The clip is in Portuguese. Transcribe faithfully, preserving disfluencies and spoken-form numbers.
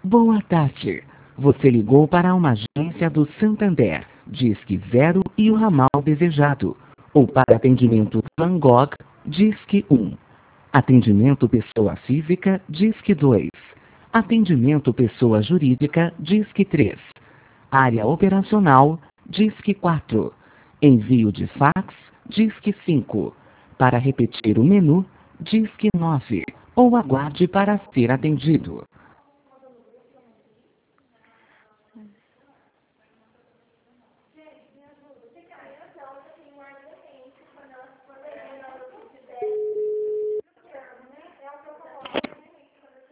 Boa tarde. Você ligou para uma agência do Santander, Disque zero e o ramal desejado. Ou para atendimento Van Gogh, Disque um. Atendimento pessoa física, Disque dois. Atendimento pessoa jurídica, Disque três. Área operacional, Disque quatro. Envio de fax, Disque cinco. Para repetir o menu, Disque nove. Ou aguarde para ser atendido.